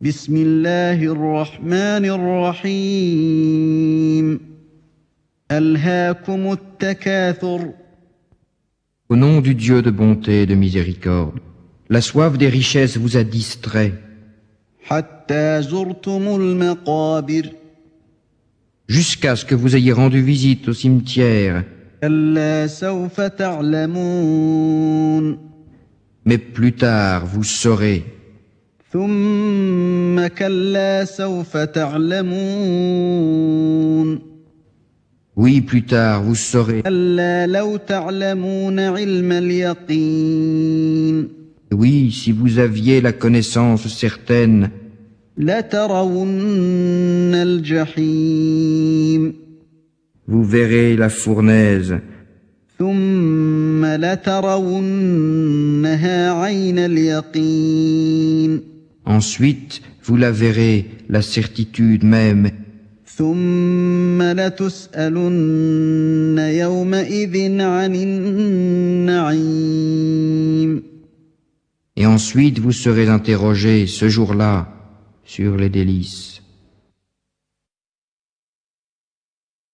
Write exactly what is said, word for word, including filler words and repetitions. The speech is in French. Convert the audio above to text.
بسم الله الرحمن الرحيم ألهاكم التكاثر Au nom du Dieu de bonté et de miséricorde, la soif des richesses vous a distrait حتى زرتم المقابر jusqu'à ce que vous ayez rendu visite au cimetière. كلا سوف تعلمون Mais plus tard, vous saurez. ثم كلا سوف تعلمون Oui, plus tard, vous saurez. كلا لو تعلمون علم اليقين Oui, si vous aviez la connaissance certaine, لترون الجحيم vous verrez la fournaise. ثم لترونها عين اليقين Ensuite, vous la verrez, la certitude même. ثم لتسألن يومئذ عن النعيم Et ensuite, vous serez interrogés ce jour-là sur les délices.